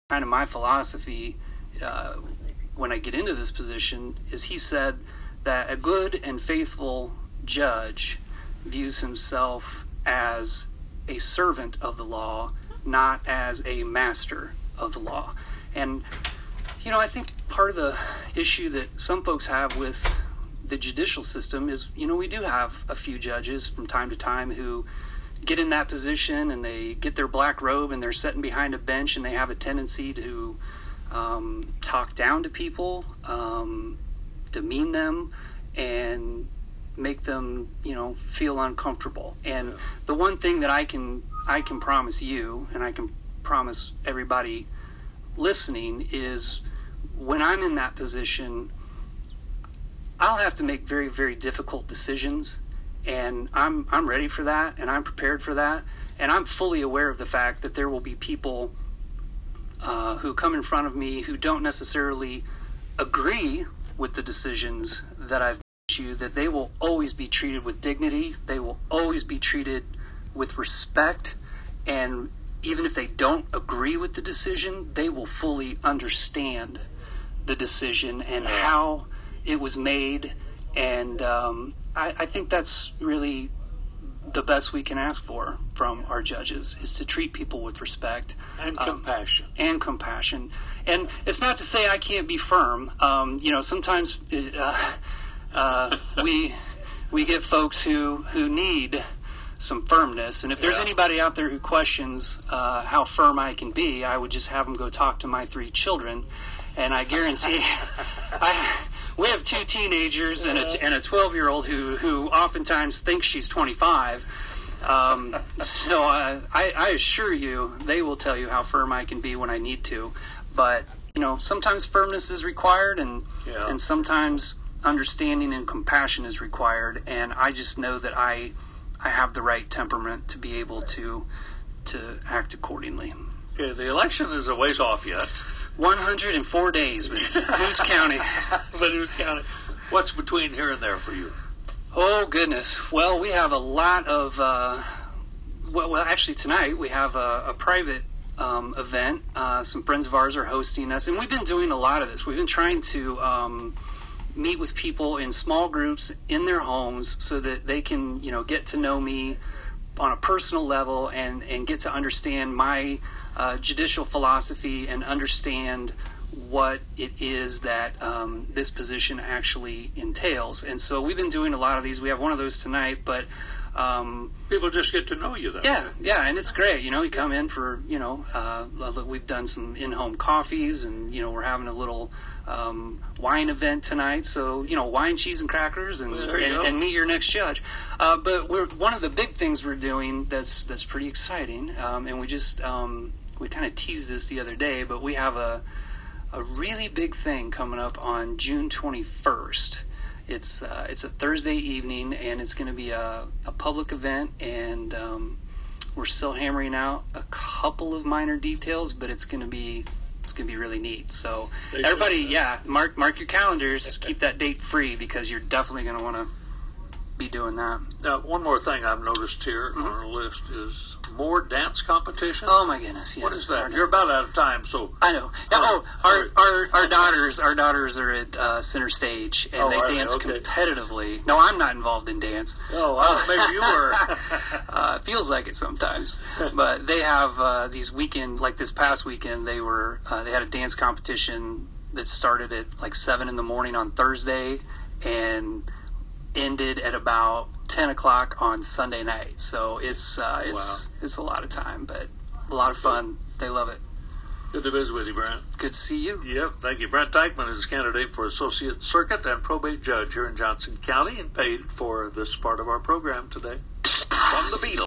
kind of my philosophy when I get into this position is he said that a good and faithful judge views himself as a servant of the law, not as a master of the law. And, I think part of the issue that some folks have with the judicial system is, we do have a few judges from time to time who get in that position and they get their black robe and they're sitting behind a bench and they have a tendency to talk down to people, demean them, and make them, feel uncomfortable. And the one thing that I can promise you, and I can promise everybody listening, is when I'm in that position, I'll have to make very, very difficult decisions, and I'm ready for that, and I'm prepared for that, and I'm fully aware of the fact that there will be people who come in front of me who don't necessarily agree with the decisions that I've made, that they will always be treated with dignity, they will always be treated with respect, and even if they don't agree with the decision, they will fully understand the decision and how it was made. And I think that's really the best we can ask for from our judges, is to treat people with respect and compassion. And it's not to say I can't be firm. Sometimes we get folks who need some firmness, and if there's anybody out there who questions how firm I can be, I would just have them go talk to my 3 children, and I guarantee we have 2 teenagers and a 12-year-old who oftentimes thinks she's 25. So I assure you, they will tell you how firm I can be when I need to. But sometimes firmness is required, and sometimes understanding and compassion is required. And I just know that I have the right temperament to be able to act accordingly. Okay, the election is a ways off yet. 104 days, but who's counting? But who's counting? What's between here and there for you? Oh, goodness. Well, we have a lot of, actually tonight we have a private event. Some friends of ours are hosting us, and we've been doing a lot of this. We've been trying to meet with people in small groups in their homes so that they can, get to know me on a personal level and get to understand my judicial philosophy and understand what it is that this position actually entails. And so we've been doing a lot of these. We have one of those tonight, but people just get to know you then. Yeah, and it's great. You come in for, we've done some in-home coffees, and, we're having a little wine event tonight. So, wine, cheese, and crackers, and meet your next judge. But one of the big things we're doing that's pretty exciting, and we just we kind of teased this the other day, but we have a really big thing coming up on June 21st. It's a Thursday evening, and it's going to be a public event, and we're still hammering out a couple of minor details, but it's going to be really neat. So everybody, mark your calendars. Keep that date free, because you're definitely going to want to be doing that. Now, one more thing I've noticed here on our list is more dance competitions. Oh my goodness! Yes. What is that? You're about out of time, so I know. Our daughters are at center stage, and they dance competitively. No, I'm not involved in dance. Oh, maybe you were. It feels like it sometimes. But they have these weekend, like this past weekend, they had a dance competition that started at like 7 a.m. on Thursday and ended at about 10 o'clock on Sunday night. So it's a lot of time, but a lot of fun. They love it. Good to visit with you, Brent. Good to see you. Yep, thank you. Brent Teichman is a candidate for Associate Circuit and Probate Judge here in Johnson County, and paid for this part of our program today. From the Beatles.